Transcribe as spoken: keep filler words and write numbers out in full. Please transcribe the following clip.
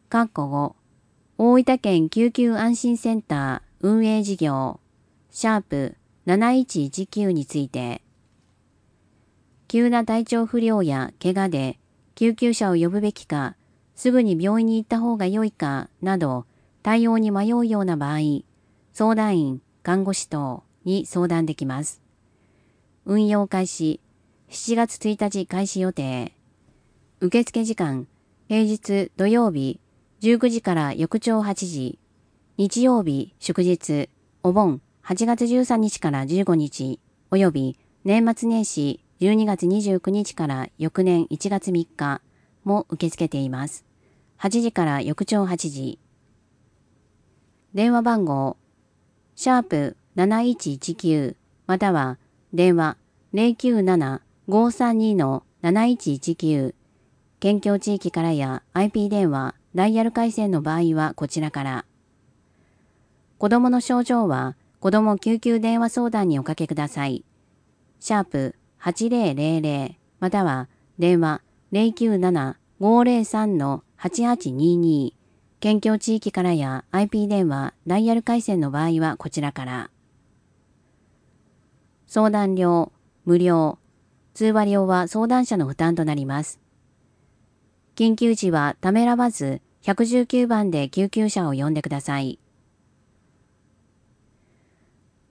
かっこご、大分県救急安心センター運営事業、シャープなないちいちきゅうについて、急な体調不良や怪我で救急車を呼ぶべきか、すぐに病院に行った方が良いかなど、対応に迷うような場合、相談員、看護師等に相談できます。運用開始、しちがつついたち開始予定。受付時間、平日土曜日じゅうくじから翌朝はちじ、日曜日祝日、お盆はちがつじゅうさんにちからじゅうごにち、および年末年始じゅうにがつにじゅうくにちから翌年いちがつみっかも受け付けています。はちじから翌朝はちじ。電話番号、シャープなないちいちきゅうまたは電話 ゼロきゅうなな ごーさんに なないちいちきゅう。県境地域からや アイピー 電話、ダイヤル回線の場合はこちらから。子供の症状は子供救急電話相談におかけください。シャープはちぜろぜろぜろまたは電話 ゼロきゅうなな ごーぜろさん はちはちにに。県境地域からや アイピー 電話、ダイヤル回線の場合はこちらから。相談料、無料。通話料は相談者の負担となります。緊急時はためらわずいちいちきゅうばんで救急車を呼んでください。